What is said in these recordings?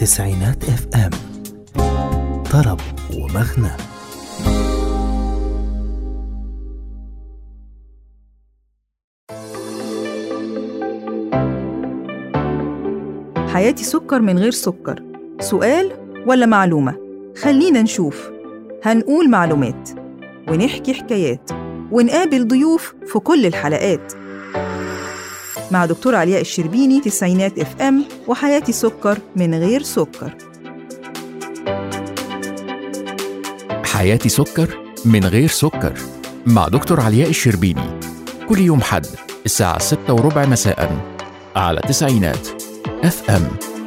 تسعينات اف ام، طرب ومغنى. حياتي سكر من غير سكر، سؤال ولا معلومة؟ خلينا نشوف. هنقول معلومات ونحكي حكايات ونقابل ضيوف في كل الحلقات مع دكتور علياء الشربيني. تسعينات اف ام وحياتي سكر من غير سكر. حياتي سكر من غير سكر مع دكتور علياء الشربيني، كل يوم حد الساعة 6:15 مساء على تسعينات اف ام.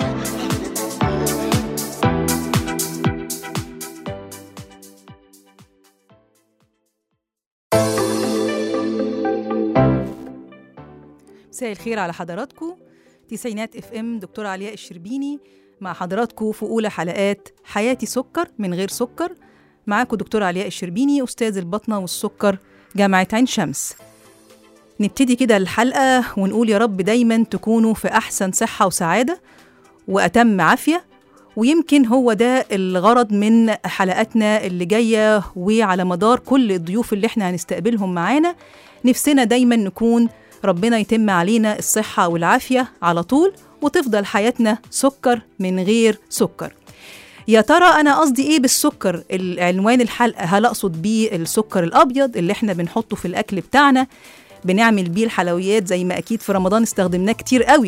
مساء الخير على حضراتكم. تسعينات اف ام، دكتور علياء الشربيني مع حضراتكم في أولى حلقات حياتي سكر من غير سكر. معاكم دكتور علياء الشربيني، أستاذ البطنة والسكر جامعة عين شمس. نبتدي كده الحلقة ونقول يا رب دايما تكونوا في أحسن صحة وسعادة وأتم عافية، ويمكن هو ده الغرض من حلقاتنا اللي جاية وعلى مدار كل الضيوف اللي احنا هنستقبلهم معانا. نفسنا دايما نكون ربنا يتم علينا الصحة والعافية على طول، وتفضل حياتنا سكر من غير سكر. يا ترى أنا قصدي إيه بالسكر؟ العنوان الحلقة، هل أقصد بيه السكر الأبيض اللي احنا بنحطه في الأكل بتاعنا، بنعمل بيه الحلويات زي ما أكيد في رمضان استخدمناه كتير قوي،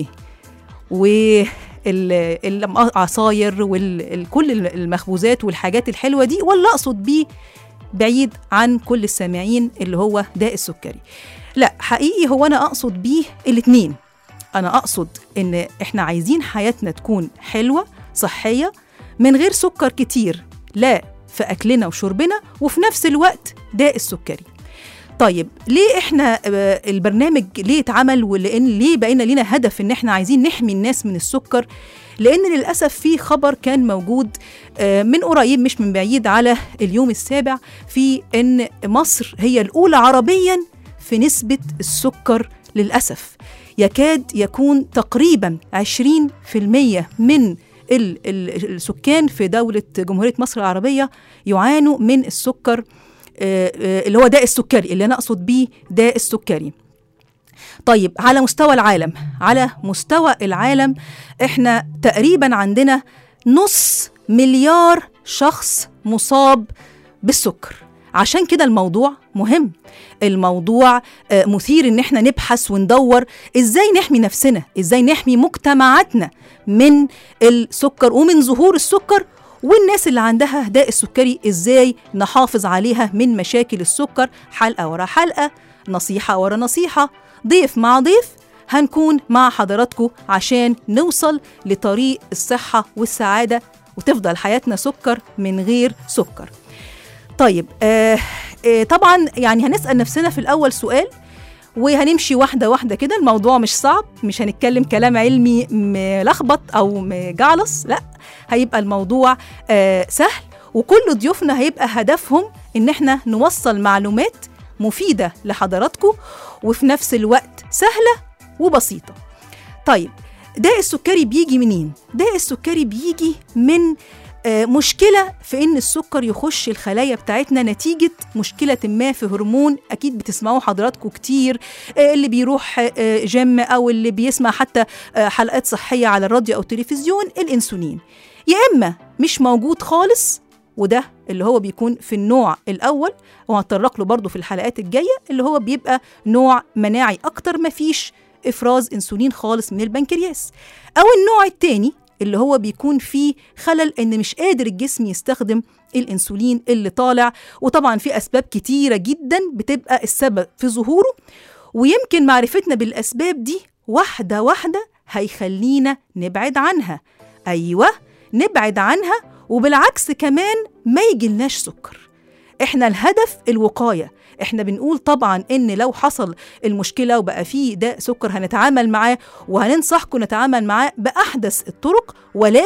والعصاير وكل المخبوزات والحاجات الحلوة دي، ولا أقصد بيه بعيد عن كل السامعين اللي هو داء السكري؟ لا، حقيقي هو أنا أقصد بيه الاتنين. أنا أقصد إن إحنا عايزين حياتنا تكون حلوة صحية من غير سكر كتير، لا في أكلنا وشربنا، وفي نفس الوقت داء السكري. طيب ليه إحنا البرنامج ليه اتعمل، ولأن ليه بقينا لنا هدف إن إحنا عايزين نحمي الناس من السكر؟ لأن للأسف في خبر كان موجود من قريب مش من بعيد على اليوم السابع، في إن مصر هي الأولى عربياً في نسبة السكر. للأسف يكاد يكون تقريباً 20% من السكان في دولة جمهورية مصر العربية يعانوا من السكر، اللي هو داء السكري، اللي أنا أقصد بيه داء السكري. طيب على مستوى العالم إحنا تقريباً عندنا 500,000,000 شخص مصاب بالسكر. عشان كده الموضوع مهم، الموضوع مثير إن احنا نبحث وندور إزاي نحمي نفسنا، إزاي نحمي مجتمعاتنا من السكر ومن ظهور السكر، والناس اللي عندها داء السكري إزاي نحافظ عليها من مشاكل السكر. حلقة ورا حلقة، نصيحة ورا نصيحة، ضيف مع ضيف، هنكون مع حضراتكم عشان نوصل لطريق الصحة والسعادة، وتفضل حياتنا سكر من غير سكر. طيب طبعا يعني هنسأل نفسنا في الأول سؤال، وهنمشي واحدة واحدة كده. الموضوع مش صعب، مش هنتكلم كلام علمي ملخبط أو مجعلص، لا، هيبقى الموضوع سهل، وكل ضيوفنا هيبقى هدفهم إن احنا نوصل معلومات مفيدة لحضراتكم وفي نفس الوقت سهلة وبسيطة. طيب داء السكري بيجي منين؟ داء السكري بيجي من مشكلة في إن السكر يخش الخلايا بتاعتنا نتيجة مشكلة ما في هرمون. أكيد بتسمعوا حضراتكم كتير، اللي بيروح جيم أو اللي بيسمع حتى حلقات صحية على الراديو أو التلفزيون، الإنسولين يا إما مش موجود خالص، وده اللي هو بيكون في النوع الأول، وهنتطرق له برضو في الحلقات الجاية، اللي هو بيبقى نوع مناعي أكتر، مفيش إفراز إنسولين خالص من البنكرياس. أو النوع التاني اللي هو بيكون فيه خلل، إن مش قادر الجسم يستخدم الإنسولين اللي طالع، وطبعا في أسباب كتيرة جدا بتبقى السبب في ظهوره، ويمكن معرفتنا بالأسباب دي واحدة واحدة هيخلينا نبعد عنها. أيوة، نبعد عنها، وبالعكس كمان ما يجيلناش سكر. إحنا الهدف الوقاية. إحنا بنقول طبعا إن لو حصل المشكلة وبقى فيه داء سكر هنتعامل معاه، وهننصحكم نتعامل معاه بأحدث الطرق، ولكن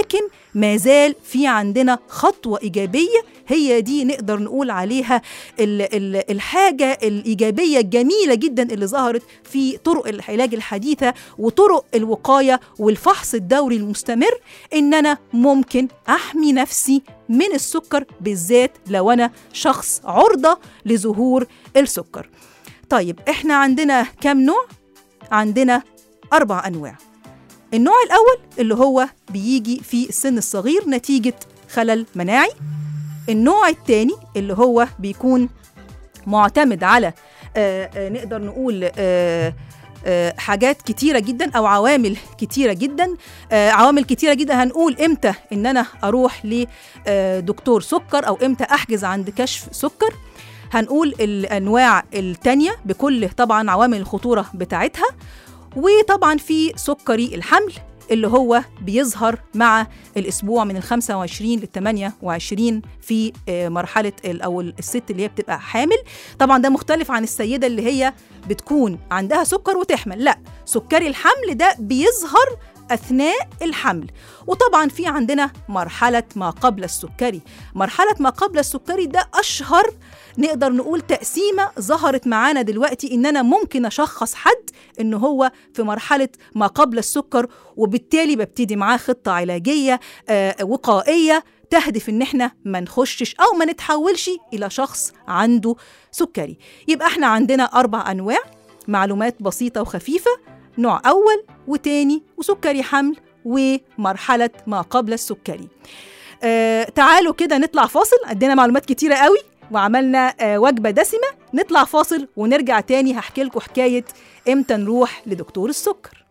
ما زال في عندنا خطوة إيجابية، هي دي نقدر نقول عليها الحاجة الإيجابية الجميلة جدا اللي ظهرت في طرق العلاج الحديثة وطرق الوقاية والفحص الدوري المستمر، إن أنا ممكن أحمي نفسي من السكر، بالذات لو أنا شخص عرضة لظهور السكر. طيب إحنا عندنا كم نوع؟ عندنا 4 أنواع. النوع الأول اللي هو بيجي في السن الصغير نتيجة خلل مناعي. النوع الثاني اللي هو بيكون معتمد على نقدر نقول حاجات كتيرة جدا أو عوامل كتيرة جدا. عوامل كتيرة جدا هنقول إمتى إن أنا أروح لدكتور سكر أو إمتى أحجز عند كشف سكر. هنقول الأنواع التانية بكل طبعا عوامل الخطورة بتاعتها. وطبعا في سكري الحمل اللي هو بيظهر مع الأسبوع من 25 ل 28 في مرحلة أو الست اللي هي بتبقى حامل. طبعا ده مختلف عن السيدة اللي هي بتكون عندها سكر وتحمل، لا، سكري الحمل ده بيظهر أثناء الحمل. وطبعا في عندنا مرحلة ما قبل السكري. مرحلة ما قبل السكري ده أشهر نقدر نقول تقسيمة ظهرت معانا دلوقتي، إن أنا ممكن أشخص حد إنه هو في مرحلة ما قبل السكر، وبالتالي ببتدي معاه خطة علاجية وقائية تهدف إن إحنا ما نخشش أو ما نتحولش إلى شخص عنده سكري. يبقى إحنا عندنا 4 أنواع، معلومات بسيطة وخفيفة: نوع أول وتاني وسكري حمل ومرحلة ما قبل السكري. تعالوا كده نطلع فاصل، عندنا معلومات كتيرة قوي وعملنا وجبة دسمة. نطلع فاصل ونرجع تاني هحكي لكم حكاية امتى نروح لدكتور السكر.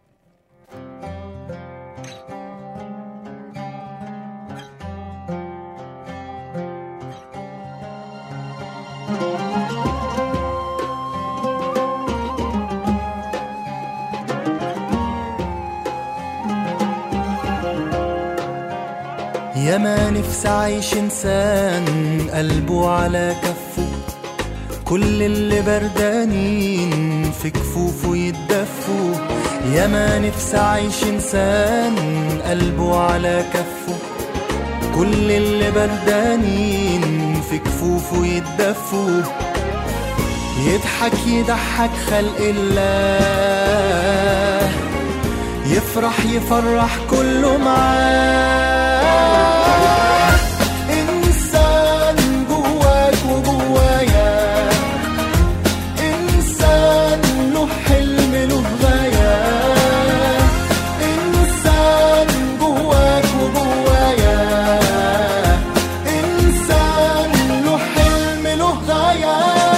يا ما نفسي أعيش إنسان قلبه على كفه، كل اللي بردانين في كفوفه يتدفوا. يا ما نفسي أعيش إنسان قلبه على كفه، كل اللي بردانين في كفوفه يتدفوا. يضحك يضحك خلق الله، يفرح يفرح كله معاه. إنسان جواك وجوايا، إنسان له حلم له غاية. إنسان جواك وجوايا، إنسان له حلم له غاية.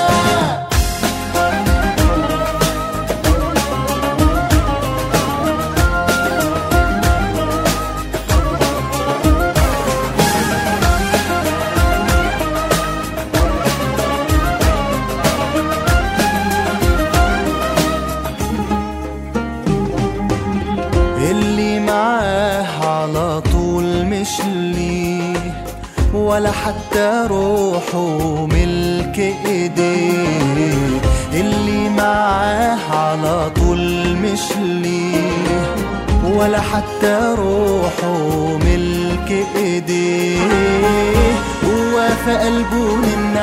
ولا حتى روحه ملك ايديه، اللي معاه على طول مش ليه، ولا حتى روحه ملك ايديه. هو في قلبه من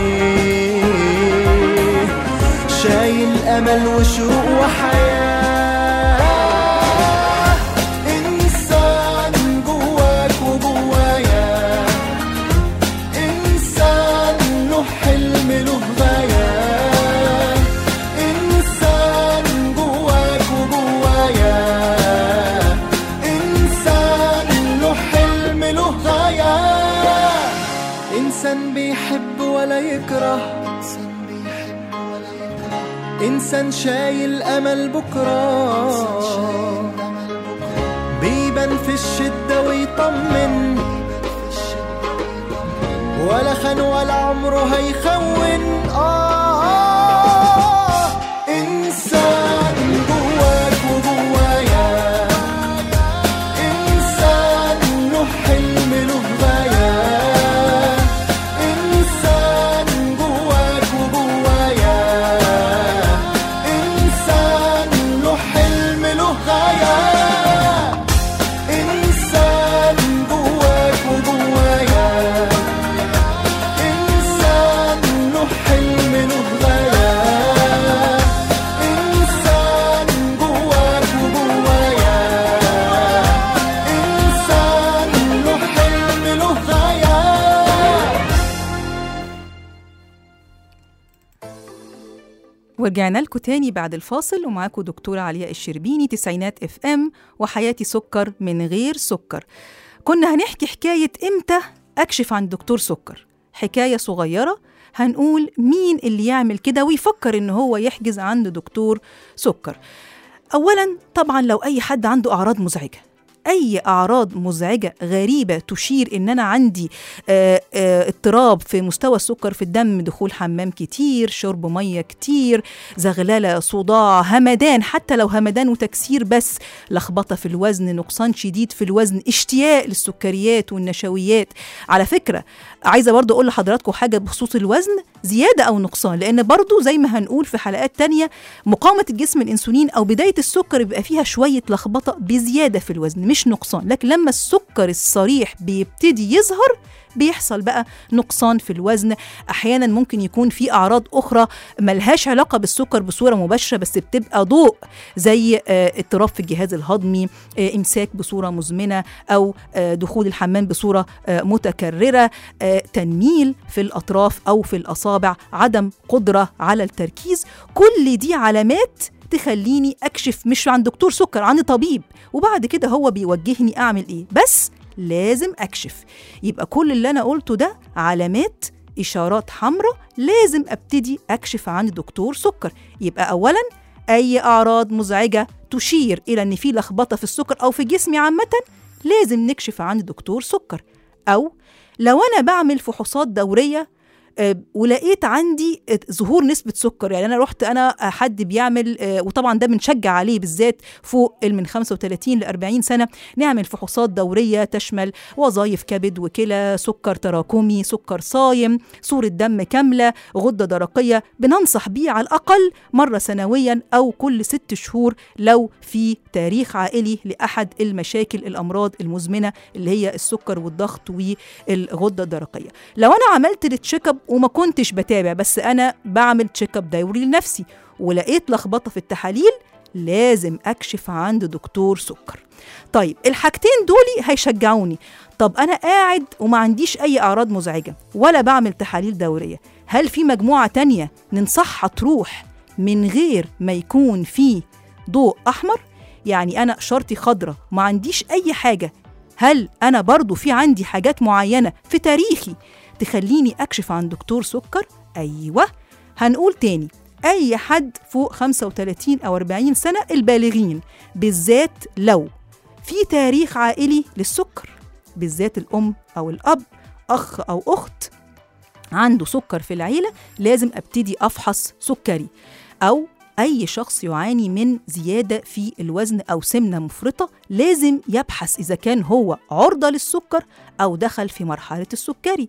عليه، شايل امل وشوق وحياه. إنسان بيحب ولا يكره، إنسان شايل أمل بكرة، بيبان في الشدة ويطمن، ولا خان ولا عمره هيخون. إنسان جواك وجوايا، إنسان له حلم له غاية. إنسان ورجعنا لكم تاني بعد الفاصل، ومعاكم دكتورة علياء الشربيني، تسعينات FM وحياتي سكر من غير سكر. كنا هنحكي حكاية إمتى أكشف عن دكتور سكر، حكاية صغيرة هنقول مين اللي يعمل كده ويفكر إن هو يحجز عند دكتور سكر. أولاً طبعاً لو أي حد عنده أعراض مزعجة، أي أعراض مزعجة غريبة تشير إن أنا عندي اضطراب في مستوى السكر في الدم، دخول حمام كتير، شرب مية كتير، زغللة، صداع، همدان، حتى لو همدان وتكسير بس، لخبطة في الوزن، نقصان شديد في الوزن، اشتياق للسكريات والنشويات. على فكرة عايزة برضو أقول لحضراتكم حاجة بخصوص الوزن، زيادة أو نقصان، لأن برضو زي ما هنقول في حلقات تانية مقاومة الجسم الإنسولين أو بداية السكر بيبقى فيها شوية لخبطة بزيادة في الوزن مش نقصان، لكن لما السكر الصريح بيبتدي يظهر بيحصل بقى نقصان في الوزن. أحيانا ممكن يكون في أعراض أخرى ملهاش علاقة بالسكر بصورة مباشرة بس بتبقى ضوء، زي اضطراب في الجهاز الهضمي، إمساك بصورة مزمنة، أو دخول الحمام بصورة متكررة، تنميل في الأطراف أو في الأصابع، عدم قدرة على التركيز. كل دي علامات تخليني أكشف مش عن دكتور سكر، عن طبيب، وبعد كده هو بيوجهني أعمل إيه، بس لازم أكشف. يبقى كل اللي أنا قلته ده علامات، إشارات حمراء، لازم أبتدي أكشف عن دكتور سكر. يبقى أولاً أي أعراض مزعجة تشير إلى أن في لخبطة في السكر أو في جسمي عامة لازم نكشف عن دكتور سكر. أو لو أنا بعمل فحوصات دورية ولقيت عندي ظهور نسبة سكر، يعني أنا رحت حد بيعمل، وطبعا ده بنشجع عليه بالذات فوق من 35 ل 40 سنة، نعمل فحوصات دورية تشمل وظائف كبد وكلى، سكر تراكمي، سكر صايم، صورة دم كاملة، غدة درقية، بننصح بيه على الأقل مرة سنويا أو كل 6 شهور لو في تاريخ عائلي لأحد المشاكل الأمراض المزمنة اللي هي السكر والضغط والغدة الدرقية. لو أنا عملت التشيك اب وما كنتش بتابع، بس أنا بعمل تشيك اب دوري لنفسي ولقيت لخبطة في التحاليل، لازم أكشف عند دكتور سكر. طيب الحاجتين دول هيشجعوني. طب أنا قاعد وما عنديش أي أعراض مزعجة ولا بعمل تحاليل دورية، هل في مجموعة تانية ننصحها تروح من غير ما يكون في ضوء أحمر؟ يعني أنا شرطي خضرة ما عنديش أي حاجة، هل أنا برضو في عندي حاجات معينة في تاريخي تخليني أكشف عن دكتور سكر؟ أيوة، هنقول تاني، أي حد فوق 35 أو 40 سنة، البالغين بالذات لو في تاريخ عائلي للسكر، بالذات الأم أو الأب، أخ أو أخت عنده سكر في العيلة، لازم أبتدي أفحص سكري. أو أي شخص يعاني من زيادة في الوزن أو سمنة مفرطة، لازم يبحث إذا كان هو عرضة للسكر أو دخل في مرحلة السكري.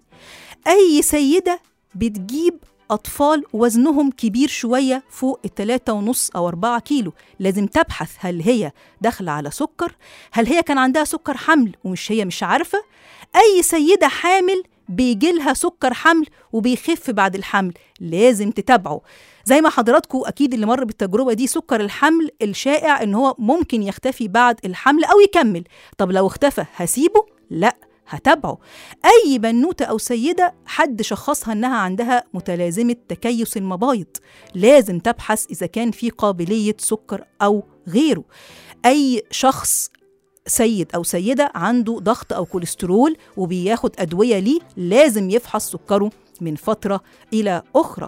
أي سيدة بتجيب أطفال وزنهم كبير شوية فوق 3.5 أو 4 كيلو، لازم تبحث هل هي داخلة على سكر، هل هي كان عندها سكر حمل مش عارفة. أي سيدة حامل بيجيلها سكر حمل وبيخف بعد الحمل، لازم تتابعه. زي ما حضراتكم أكيد اللي مر بالتجربة دي، سكر الحمل الشائع إن هو ممكن يختفي بعد الحمل أو يكمل. طب لو اختفى هسيبه؟ لا، هتابعه. أي بنوتة أو سيدة حد شخصها أنها عندها متلازمة تكيس المبايض، لازم تبحث إذا كان في قابلية سكر أو غيره. أي شخص سيد أو سيدة عنده ضغط أو كوليسترول وبياخد أدوية ليه، لازم يفحص سكره من فترة إلى أخرى.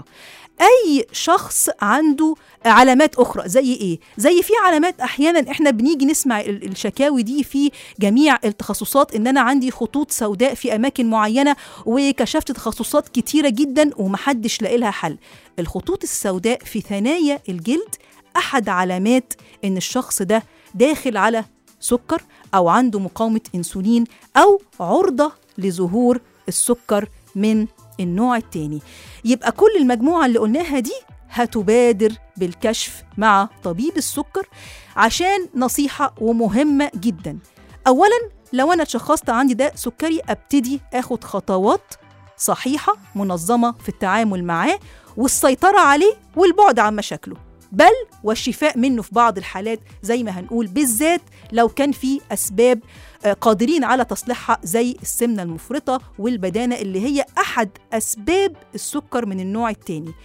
أي شخص عنده علامات أخرى زي إيه؟ زي في علامات أحيانا إحنا بنيجي نسمع الشكاوي دي في جميع التخصصات، إن أنا عندي خطوط سوداء في أماكن معينة وكشفت تخصصات كتيرة جدا ومحدش لاقي لها حل. الخطوط السوداء في ثنايا الجلد أحد علامات إن الشخص ده داخل على سكر أو عنده مقاومة إنسولين أو عرضة لظهور السكر من النوع التاني. يبقى كل المجموعة اللي قلناها دي هتبادر بالكشف مع طبيب السكر، عشان نصيحة ومهمة جدا. أولا لو أنا اتشخصت عندي ده سكري، أبتدي أخد خطوات صحيحة منظمة في التعامل معاه والسيطرة عليه والبعد عن مشاكله، بل والشفاء منه في بعض الحالات زي ما هنقول، بالذات لو كان في أسباب قادرين على تصليحها زي السمنة المفرطة والبدانة اللي هي أحد أسباب السكر من النوع التاني.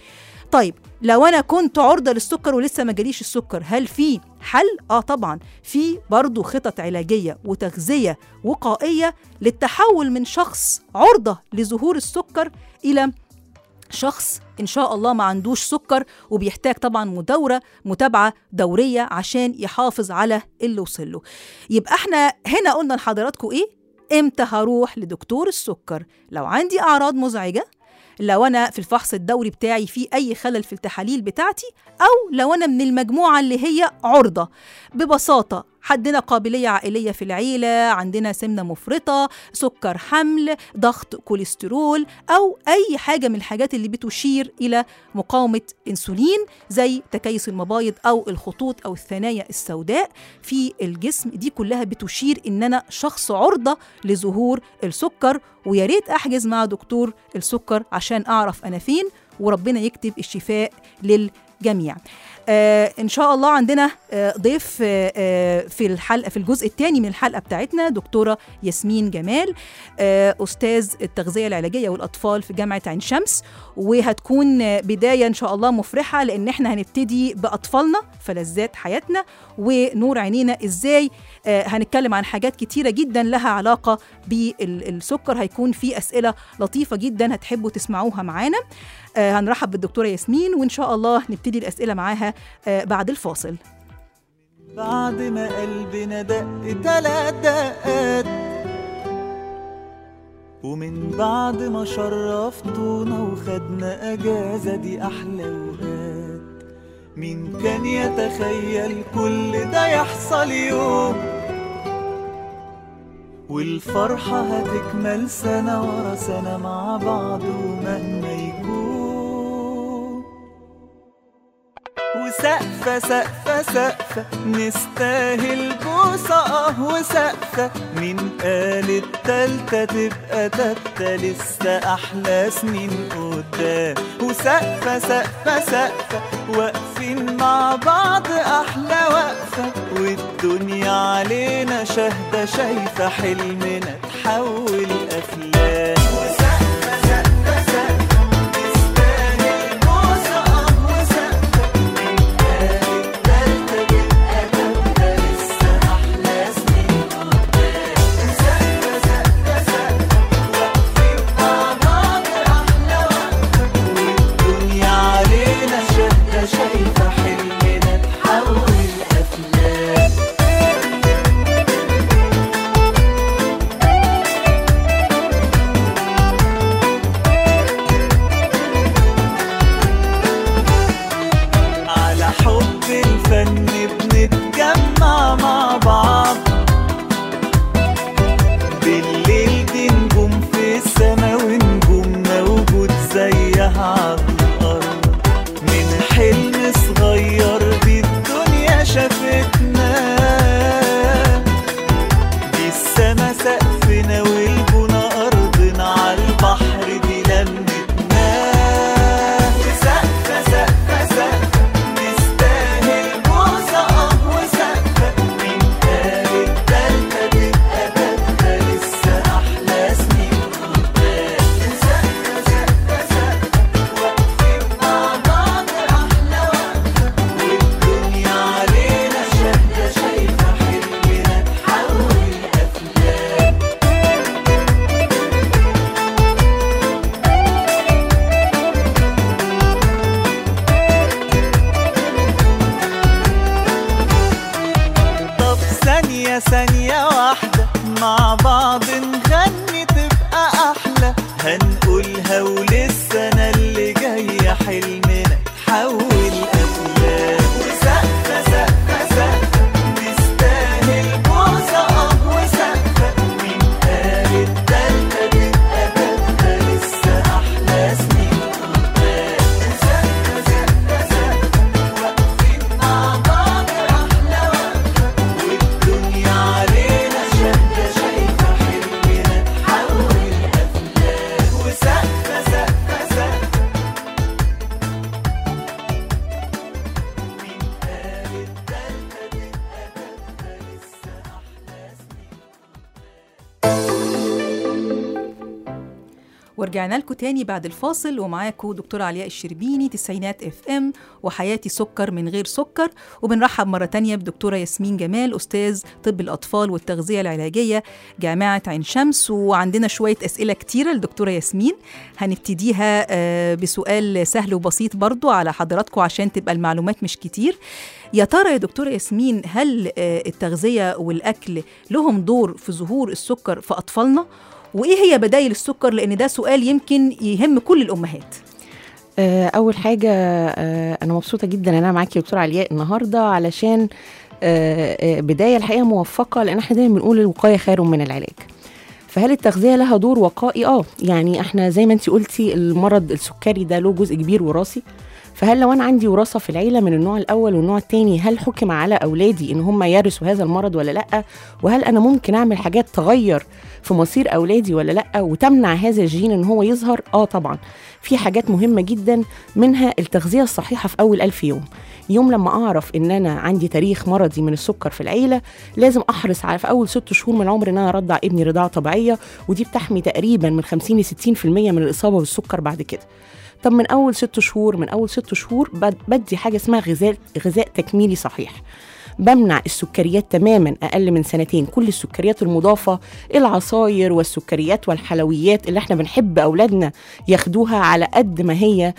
طيب لو أنا كنت عرضة للسكر ولسه ما جاليش السكر، هل في حل؟ طبعا في برضو خطط علاجية وتغذية وقائية للتحول من شخص عرضة لظهور السكر إلى شخص إن شاء الله ما عندوش سكر، وبيحتاج طبعا متابعة دورية عشان يحافظ على اللي وصله. يبقى احنا هنا قلنا لحضراتكم إيه؟ إمتى هروح لدكتور السكر؟ لو عندي أعراض مزعجة، لو أنا في الفحص الدوري بتاعي في أي خلل في التحاليل بتاعتي، أو لو أنا من المجموعة اللي هي عرضة. ببساطة عندنا قابلية عائلية في العيلة، عندنا سمنة مفرطة، سكر حمل، ضغط، كوليسترول، أو أي حاجة من الحاجات اللي بتشير إلى مقاومة إنسولين زي تكيس المبايض أو الخطوط أو الثنايا السوداء في الجسم. دي كلها بتشير إن أنا شخص عرضة لظهور السكر، ويا ريت أحجز مع دكتور السكر عشان أعرف أنا فين، وربنا يكتب الشفاء للجميع. إن شاء الله عندنا ضيف في الحلقة، في الجزء الثاني من الحلقة بتاعتنا، دكتورة ياسمين جمال، أستاذ التغذية العلاجية والأطفال في جامعة عين شمس، وهتكون بداية إن شاء الله مفرحة، لأن إحنا هنبتدي بأطفالنا فلذات حياتنا ونور عينينا إزاي. هنتكلم عن حاجات كتيرة جدا لها علاقة بالسكر، هيكون في أسئلة لطيفة جدا هتحبوا تسمعوها معانا. هنرحب بالدكتورة ياسمين، وإن شاء الله نبتدي الأسئلة معاها بعد الفاصل. بعد ما قلبنا دق 3 دقات، ومن بعد ما شرفتونا وخدنا أجازة، دي أحلى وقات. مين كان يتخيل كل ده يحصل يوم، والفرحة هتكمل سنة ورا سنة مع بعض ومهما يكون. وسقفة سقفة سقفة نستاهل بوسة، وسقفة مين قال التالتة تبقى تالتة، لسه أحلى سنين قدام. وسقفة سقفة سقفة واقفين مع بعض أحلى وقفة، والدنيا علينا شاهدة شايفة حلمنا تحول أفلام. وسقفة سقفة سقفة نستاهل بوسة، وسقفة مين قال التالتة تبقى تالتة، لسه أحلى سنين قدام. وسقفة سقفة سقفة واقفين مع بعض أحلى وقفة، والدنيا علينا شاهدة شايفة حلمنا تحول أفلام. على حب الفن بنتجمع مع بعض، بالليل دي نجوم في السما ونجوم موجود زيها على الأرض. من حلم صغير دي الدنيا شافتنا، دي السما سقفنا والبنا أرضنا، على البحر دي لمتنا. وسقفة سقفة سقفة نستاهل بوسة، وسقفة مين قال التالتة تبقى تالتة، لسه أحلى سنين قدام. وسقفة سقفة سقفة ورجعنا لكم تاني بعد الفاصل، ومعاكم دكتورة علياء الشربيني، تسعينات FM وحياتي سكر من غير سكر. وبنرحب مرة تانية بدكتورة ياسمين جمال، أستاذ طب الأطفال والتغذية العلاجية جامعة عين شمس. وعندنا شوية أسئلة كتيرة لدكتورة ياسمين، هنبتديها بسؤال سهل وبسيط برضو على حضراتكم عشان تبقى المعلومات مش كتير. يا ترى يا دكتورة ياسمين، هل التغذية والأكل لهم دور في ظهور السكر في أطفالنا؟ وإيه هي بدايل السكر؟ لأن ده سؤال يمكن يهم كل الأمهات. أول حاجة أنا مبسوطة جدا أن أنا معاكي دكتورة علياء النهاردة، علشان بداية الحقيقة موفقة، لأن احنا دايما بنقول الوقاية خير من العلاج. فهل التغذية لها دور وقائي؟ يعني احنا زي ما انتي قلتي المرض السكري ده له جزء كبير وراثي. فهل لو أنا عندي وراثة في العيلة من النوع الأول والنوع الثاني، هل حكم على أولادي إن هم يرثوا هذا المرض ولا لأ؟ وهل أنا ممكن أعمل حاجات تغير في مصير أولادي ولا لأ وتمنع هذا الجين إن هو يظهر؟ طبعا في حاجات مهمة جدا، منها التغذية الصحيحة في أول 1000 يوم. يوم لما أعرف إن أنا عندي تاريخ مرضي من السكر في العيلة، لازم أحرص على في أول 6 شهور من العمر إن أنا أرضع ابني رضاعة طبيعية، ودي بتحمي تقريبا من 50 ل 60% من الإصابة بالسكر بعد كده. طب من أول 6 شهور بدي حاجة اسمها غذاء تكميلي صحيح، بمنع السكريات تماما أقل من 2 سنين. كل السكريات المضافة، العصاير والسكريات والحلويات اللي احنا بنحب أولادنا ياخدوها، على قد ما هي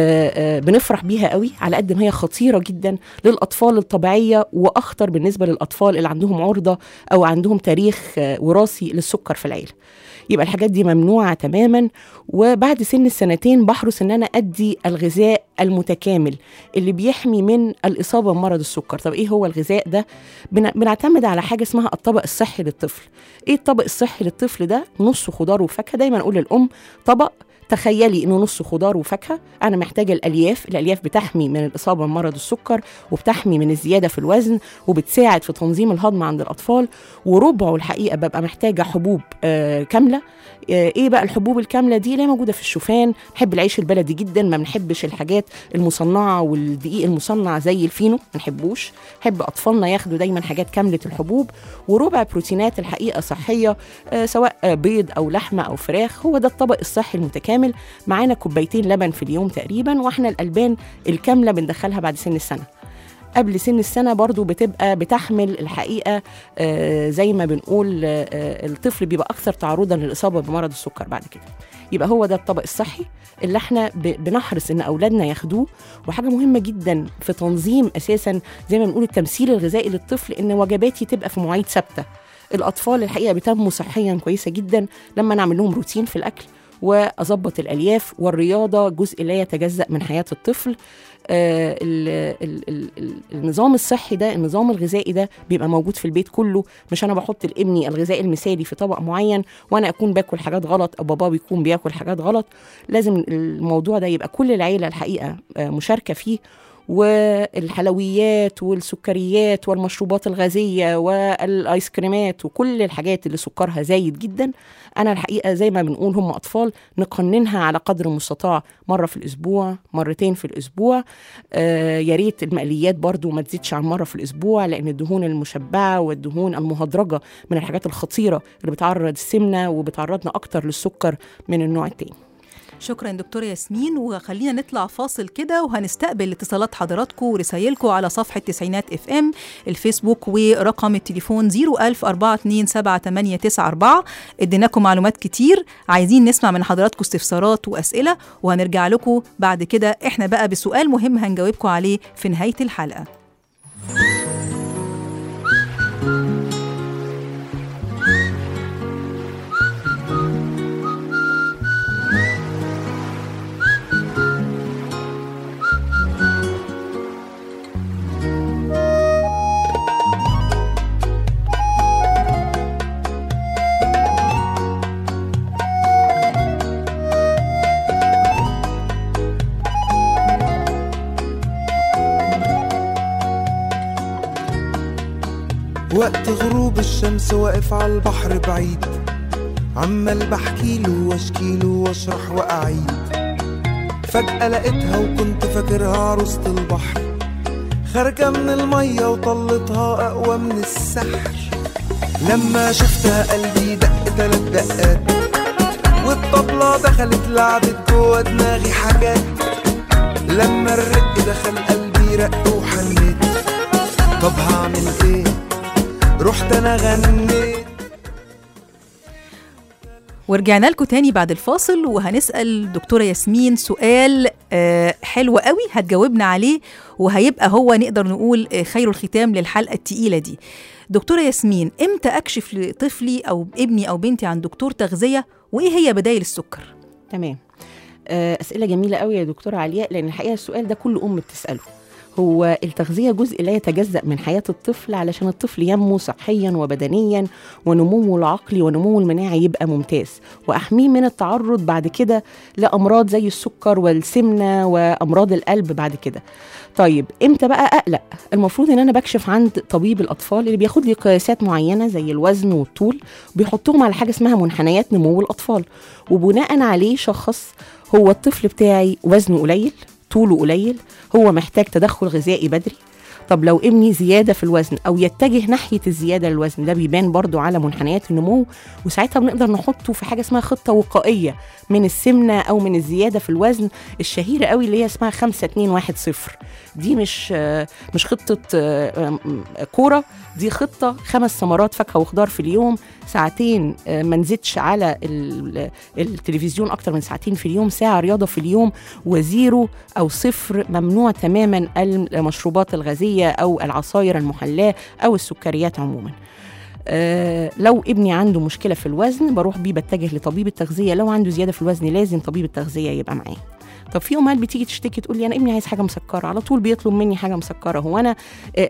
بنفرح بيها قوي، على قد ما هي خطيرة جدا للأطفال الطبيعية، وأخطر بالنسبة للأطفال اللي عندهم عرضة أو عندهم تاريخ وراثي للسكر في العيلة. يبقى الحاجات دي ممنوعة تماما. وبعد سن 2 بحرص ان انا ادي الغذاء المتكامل اللي بيحمي من الإصابة بمرض السكر. طب ايه هو الغذاء ده؟ بنعتمد على حاجة اسمها الطبق الصحي للطفل. ايه الطبق الصحي للطفل ده؟ نص خضار وفاكهة. دايما اقول للأم طبق تخيلي انه نص خضار وفاكهه. انا محتاجه الالياف بتحمي من الاصابه بمرض السكر، وبتحمي من الزياده في الوزن، وبتساعد في تنظيم الهضم عند الاطفال. وربعه الحقيقه ببقى محتاجه حبوب كامله. ايه بقى الحبوب الكامله دي؟ اللي هي موجوده في الشوفان. نحب العيش البلدي جدا، ما بنحبش الحاجات المصنعه والدقيق المصنع زي الفينو، ما نحبوش. نحب اطفالنا ياخدوا دايما حاجات كامله الحبوب. وربع بروتينات الحقيقه صحيه، سواء بيض او لحمه او فراخ. هو ده الطبق الصحي المتكامل. معانا 2 كوبايتين لبن في اليوم تقريبا. واحنا الألبان الكاملة بندخلها بعد سن السنة. قبل سن السنة برضو بتبقى بتحمل الحقيقة زي ما بنقول الطفل بيبقى أكثر تعرضا للإصابة بمرض السكر بعد كده. يبقى هو ده الطبق الصحي اللي احنا بنحرص ان أولادنا ياخدوه. وحاجة مهمة جدا في تنظيم أساسا زي ما بنقول التمثيل الغذائي للطفل، ان وجباتي تبقى في مواعيد ثابتة. الأطفال الحقيقة بتنمو صحيا كويسة جدا لما نعمل لهم روتين في الأكل، وأضبط الألياف. والرياضة جزء لا يتجزأ من حياة الطفل. النظام الصحي ده، النظام الغذائي ده بيبقى موجود في البيت كله. مش أنا بحط لابني الغذاء المثالي في طبق معين وأنا أكون باكل حاجات غلط، أو بابا بيكون بياكل حاجات غلط. لازم الموضوع ده يبقى كل العيلة الحقيقة مشاركة فيه. والحلويات والسكريات والمشروبات الغازية والآيس كريمات وكل الحاجات اللي سكرها زايد جدا، أنا الحقيقة زي ما بنقول هم أطفال نقننها على قدر المستطاع، مرة في الأسبوع، مرتين في الأسبوع. يا ريت المقليات برضو ما تزيدش عن مرة في الأسبوع، لأن الدهون المشبعة والدهون المهدرجة من الحاجات الخطيرة اللي بتعرض السمنة وبتعرضنا أكتر للسكر من النوع التاني. شكرا دكتورة ياسمين. وخلينا نطلع فاصل كده، وهنستقبل اتصالات حضراتكم ورسائلكم على صفحة تسعينات FM الفيسبوك، ورقم التليفون 01042788994. اديناكم معلومات كتير، عايزين نسمع من حضراتكم استفسارات وأسئلة، وهنرجع لكم بعد كده احنا بقى بسؤال مهم هنجاوبكم عليه في نهاية الحلقة. وقت غروب الشمس واقف على البحر بعيد، عمال بحكيله واشكيله واشرح واعيد. فجأة لقيتها وكنت فاكرها عروسة البحر، خارجة من المية وطلتها أقوى من السحر. لما شفتها قلبي دق 3 دقات، والطبلة دخلت اتلعبت جوا دماغي حاجات، لما الرق دخل قلبي رق وحنيت. طب هعمل ايه؟ رحت انا غنيت. ورجعنا لكم تاني بعد الفاصل، وهنسأل دكتورة ياسمين سؤال حلو قوي هتجاوبنا عليه، وهيبقى هو نقدر نقول خير الختام للحلقة التقيلة دي. دكتورة ياسمين، امتى أكشف لطفلي أو ابني أو بنتي عن دكتور تغذية، وإيه هي بدايل السكر؟ تمام. أسئلة جميلة قوي يا دكتورة علياء، لأن الحقيقة السؤال ده كل أم بتسأله. هو التغذية جزء لا يتجزأ من حياة الطفل علشان الطفل ينمو صحيا وبدنيا، ونموه العقلي ونموه المناعي يبقى ممتاز، وأحميه من التعرض بعد كده لأمراض زي السكر والسمنة وأمراض القلب بعد كده. طيب امتى بقى أقلق؟ المفروض ان انا بكشف عند طبيب الاطفال اللي بياخد لي قياسات معينه زي الوزن والطول، وبيحطهم على حاجه اسمها منحنيات نمو الاطفال، وبناء عليه شخص هو الطفل بتاعي وزنه قليل، طوله قليل، هو محتاج تدخل غذائي بدري. طب لو ابني زيادة في الوزن أو يتجه ناحية الزيادة للوزن، ده بيبان برضو على منحنيات النمو، وساعتها بنقدر نحطه في حاجة اسمها خطة وقائية من السمنة أو من الزيادة في الوزن الشهيرة قوي اللي هي اسمها 5-2-1-0. دي مش خطة كورة، دي خطة 5 ثمرات فاكهة وخضار في اليوم، 2 ساعات ما نزيدش على التلفزيون أكتر من 2 ساعات في اليوم، 1 ساعة رياضة في اليوم، و0 أو 0 ممنوع تماما المشروبات الغازية أو العصاير المحلاة أو السكريات عموما. لو ابني عنده مشكلة في الوزن بروح بيه بتجه لطبيب التغذية، لو عنده زيادة في الوزن لازم طبيب التغذية يبقى معاه. طب في امهات بتيجي تشتكي تقول لي انا ابني عايز حاجه مسكره، على طول بيطلب مني حاجه مسكره، هو انا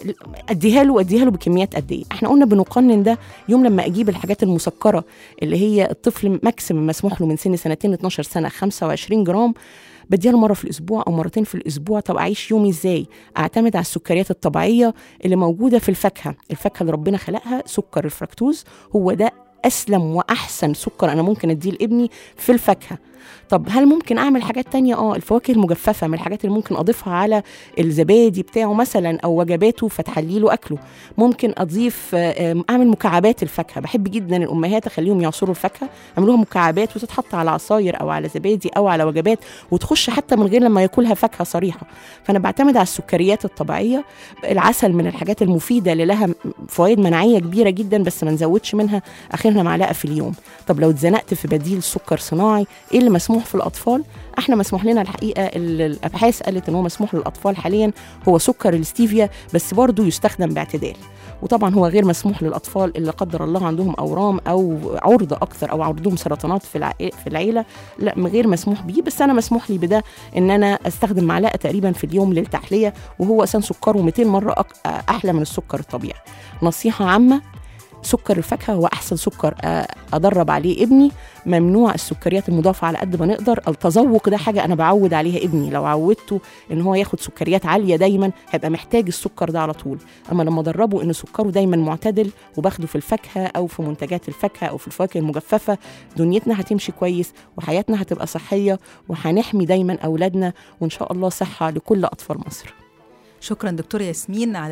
اديها له بكميات قد ايه؟ احنا قلنا بنقنن ده يوم لما اجيب الحاجات المسكره اللي هي الطفل ماكسيمم مسموح له من سن 2 ل 12 سنه 25 جرام، بديها له مره في الاسبوع او مرتين في الاسبوع. طب اعيش يومي ازاي؟ اعتمد على السكريات الطبيعيه اللي موجوده في الفاكهه اللي ربنا خلقها. سكر الفركتوز هو ده اسلم واحسن سكر انا ممكن اديه لابني في الفاكهه. طب هل ممكن اعمل حاجات تانية؟ الفواكه المجففه من الحاجات اللي ممكن اضيفها على الزبادي بتاعه مثلا او وجباته فتحليله اكله. ممكن اضيف اعمل مكعبات الفاكهه، بحب جدا الامهات اخليهم يعصروا الفاكهه يعملوها مكعبات وتتحط على عصاير او على زبادي او على وجبات وتخش حتى من غير لما ياكلها فاكهه صريحه. فانا بعتمد على السكريات الطبيعيه. العسل من الحاجات المفيده اللي لها فوائد مناعيه كبيره جدا، بس ما نزودش منها، اخرنا معلقه في اليوم. طب لو اتزنقت في بديل سكر صناعي، ايه اللي مسموح في الأطفال؟ احنا مسموح لنا الحقيقة، الأبحاث قالت ان هو مسموح للأطفال حاليا هو سكر الستيفيا، بس برضو يستخدم باعتدال. وطبعا هو غير مسموح للأطفال اللي قدر الله عندهم أورام أو عرضة أكثر أو عندهم سرطانات في العيلة، لا غير مسموح بيه. بس أنا مسموح لي بده ان أنا استخدم معلقة تقريبا في اليوم للتحلية، وهو أساسا سكره 200 مرة أحلى من السكر الطبيعي. نصيحة عامة، سكر الفاكهة هو أحسن سكر أدرب عليه ابني. ممنوع السكريات المضافة على قد ما نقدر. التذوق ده حاجة أنا بعود عليها ابني، لو عودته إن هو ياخد سكريات عالية دايما هيبقى محتاج السكر ده على طول. أما لما أدربه إن سكره دايما معتدل وباخده في الفاكهة أو في منتجات الفاكهة أو في الفواكه المجففة، دنيتنا هتمشي كويس وحياتنا هتبقى صحية وهنحمي دايما أولادنا، وإن شاء الله صحة لكل أطفال مصر. شكرا دكتورة ياسمين على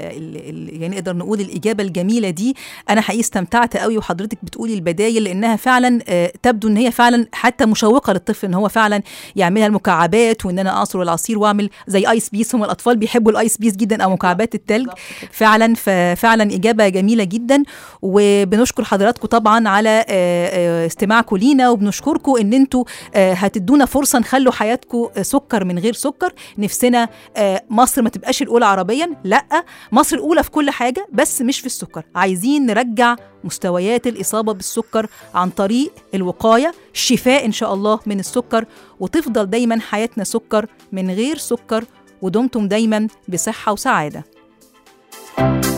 يعني نقدر نقول الإجابة الجميلة دي. أنا حقيقي استمتعت قوي وحضرتك بتقولي البدايل، لأنها فعلا تبدو إن هي فعلا حتى مشوقة للطفل إن هو فعلا يعملها المكعبات، وإن أنا أعصر العصير وأعمل زي آيس بيس. هم الأطفال بيحبوا الآيس بيس جدا أو مكعبات التلج فعلا. ففعلا إجابة جميلة جدا، وبنشكر حضراتكم طبعا على استماعكم لينا، وبنشكركم إن أنتوا هتدونا فرصة نخلوا حياتكم سكر من غير سكر. نفسنا مصر ما تبقاش الأولى عربيا، لا، مصر الأولى في كل حاجة بس مش في السكر. عايزين نرجع مستويات الإصابة بالسكر عن طريق الوقاية، الشفاء إن شاء الله من السكر، وتفضل دايما حياتنا سكر من غير سكر، ودمتم دايما بصحة وسعادة.